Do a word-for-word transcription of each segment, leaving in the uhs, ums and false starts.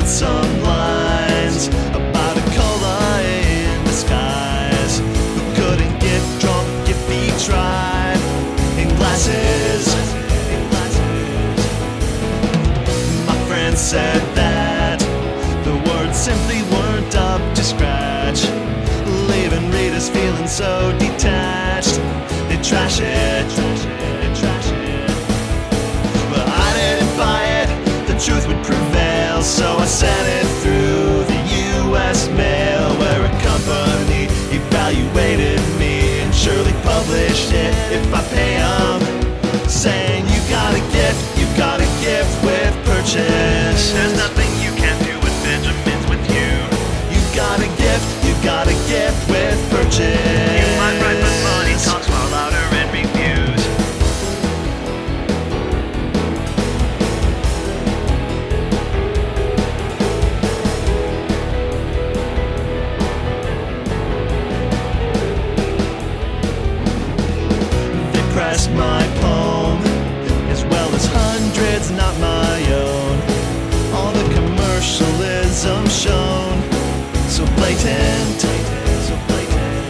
wrote some lines about a cola in disguise who couldn't get drunk if he tried. In glasses, my friend said that the words simply weren't up to scratch, leaving readers feeling so detached. They trash it, they trash it. But I didn't buy it, the truth would prevail, so I sent it through the U S mail, where a company evaluated me and surely published it if I pay them, saying you got a gift, you got a gift with purchase. There's nothing you can't do with Benjamins with you. You got a gift, you got a gift with purchase. You might write, but money talks far louder in reviews. They pressed my poem as well as hundreds not my own. All the commercialism shown, so blatant, so blatant.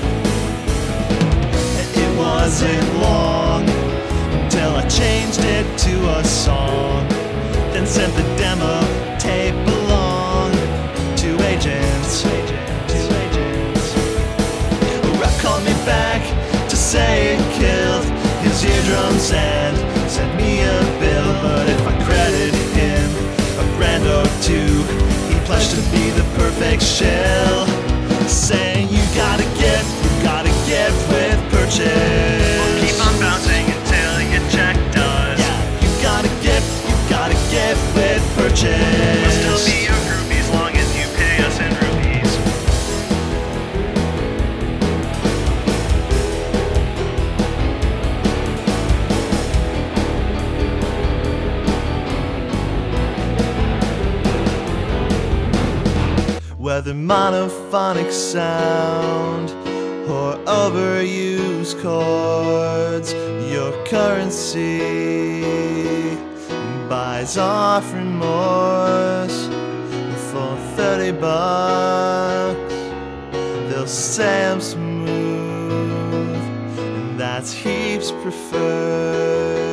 It wasn't long until I changed it to a song, then sent the demo tape along to agents. To agents. A rep called me back to say it killed his eardrums and sent me a bill. But if I credit him a grand or two, he pledged to be the perfect shell, saying you got a gift, you got a gift with purchase. We'll keep on bouncing until your check does. Yeah, you got a gift, you got a gift with purchase. We'll still be your groupie as long as you pay us in rupees. Whether monophonic sound or overused chords, your currency buys off remorse. For thirty bucks, they'll say I'm smooth, and that's heaps preferred.